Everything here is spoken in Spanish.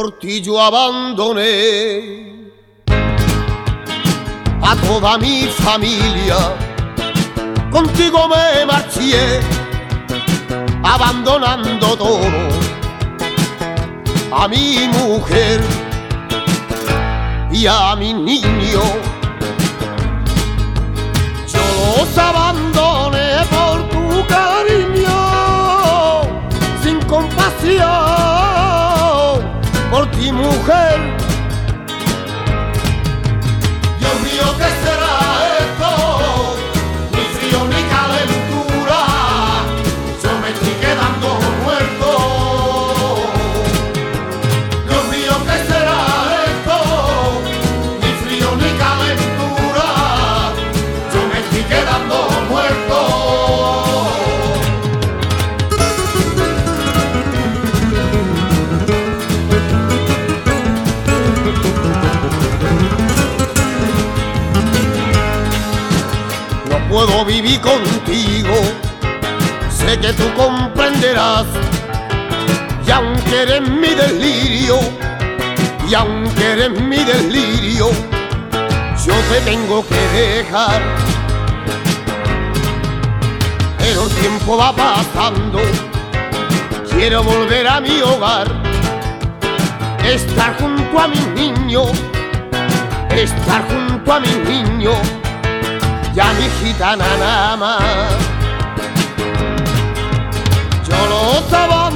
por ti yo abandoné a toda mi familia, contigo me marché, abandonando todo, a mi mujer y a mi niño. Yo los abandoné por tu cariño, sin compasión, por ti mujer. Dios mío, ¿qué será esto? Ni frío ni calentura, yo me estoy quedando muerto. Dios mío, ¿qué será esto? Ni frío ni calentura, yo me estoy quedando muerto. Puedo vivir contigo, sé que tú comprenderás, y aunque eres mi delirio, y aunque eres mi delirio, yo te tengo que dejar. Pero el tiempo va pasando, quiero volver a mi hogar, estar junto a mis niños, estar junto a mis niños, ya mi gitana nada más. Yo los abandoné